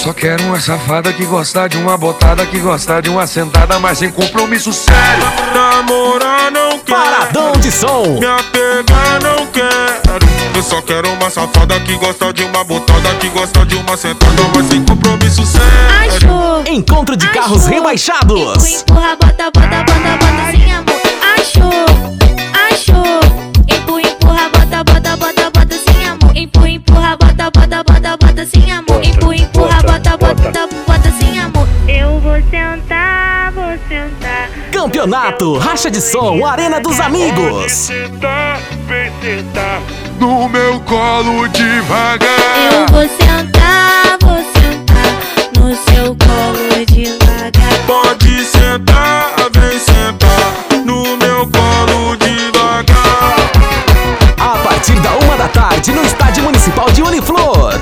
só quero uma safada que gosta de uma botada, que gosta de uma sentada, mas sem compromisso sério. Namorar não quero, Paradão de som. me apegar não quero. Eu só quero uma safada que gosta de uma botada, que gosta de uma sentada, mas sem compromisso sério. Achou, Encontro de carros achou. rebaixados. Empurra, bota, bota, bota, bota sem amor. Achou, achou. Empurra, bota, bota, bota, bota sem amor. Empurra, bota, bota, bota, bota sem amor. Empurra, bota, bota, bota sem amor. Eu vou sentar, vou sentar. Campeonato Racha de Som, Arena dos Amigos. Sentar, vem sentar no meu colo devagar. Eu vou sentar no seu colo devagar. Pode sentar, vem sentar no meu colo devagar. A partir da 1 da tarde no Estádio Municipal de Uniflor.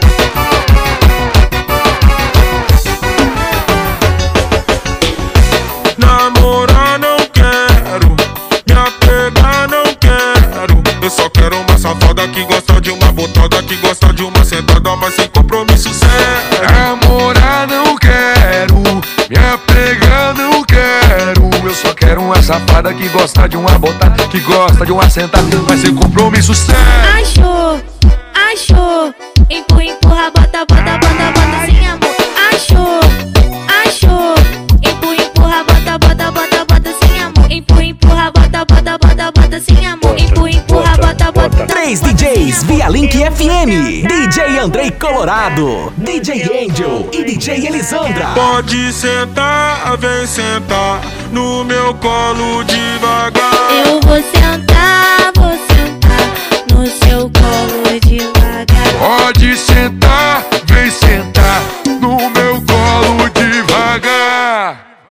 Namorar não quero, me apegar não quero. Eu só quero uma safada que gosta de uma botada, que gosta de uma sentada, mas sem compromisso sério. Namorar não quero, me apegar não quero. Eu só quero uma safada que gosta de uma botada, que gosta de uma sentada, mas sem compromisso sério. Achou, achou. Empurra, bota, bota, bota, bota sem amor. Achou, achou. Empurra, bota, bota, bota, bota sem amor. Empurra, bota, bota, bota, bota sem amor. Empurra, bota, bota. 3 DJs via Link FM. DJ Andrei Colorado, DJ Angel e DJ Elisandra. Pode sentar, vem sentar no meu colo devagar. Eu vou sentar no seu colo devagar. Pode sentar,